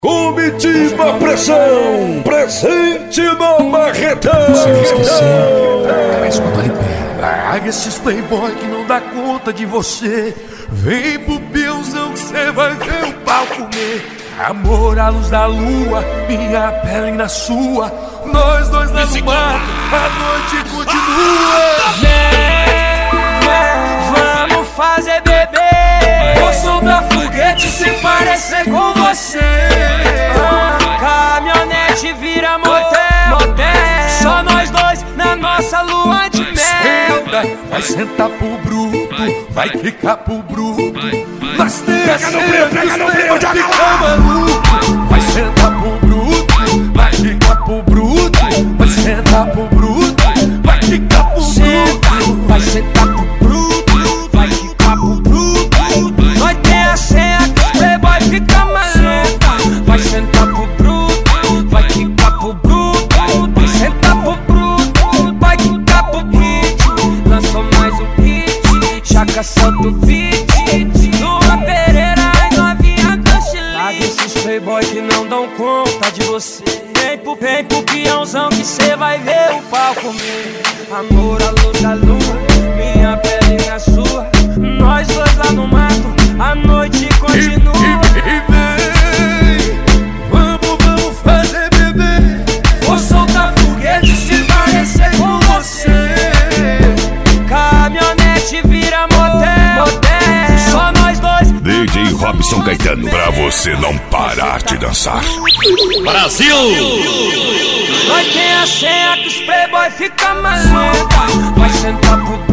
Comitiva Pressão, presente no Marretão. Você não esqueceu, mas quando ele pega. Larga esses playboy que não dá conta de você. Vem pro Bilzão que cê vai ver o pau comer. Amor à luz da lua, minha pele na sua. Nós dois lá no mato, a noite continua. Vamos fazer bebê. Vou soltar foguete se parecer com você. Caminhonete vira motel. Só nós dois na nossa lua de mel. Vai sentar pro bruto, vai quicar pro bruto. Nós temos que ficar maluco. Vai sentar pro bruto, vai quicar pro bruto. Vai sentar pro bruto, vai quicar pro bruto. Vai sentar pro bruto, vai quicar pro bruto. Nós tem a senha que os playboy fica maluco. Vai sentar pro bruto, vai quicar pro bruto. Vai sentar pro bruto, vai quicar pro bruto. Lançou mais um hit, Chaka solta o beat. Lua Pereira e novinha Canchilin. Larga esses playboy que não dão conta de você. Vem pro peãozão que cê vai ver o pau comer. Amor à luz da lua, minha pele na sua. Nós dois lá no mato, a noite continua. E vem, vamos fazer bebê. Vou soltar foguete se parecer com você. Caminhonete vira motel. Só nós dois. DJ Robson Caetano, pra você não parar de dançar. Brasil! Nós tem a senha que os playboy fica maluco. Vai sentar pro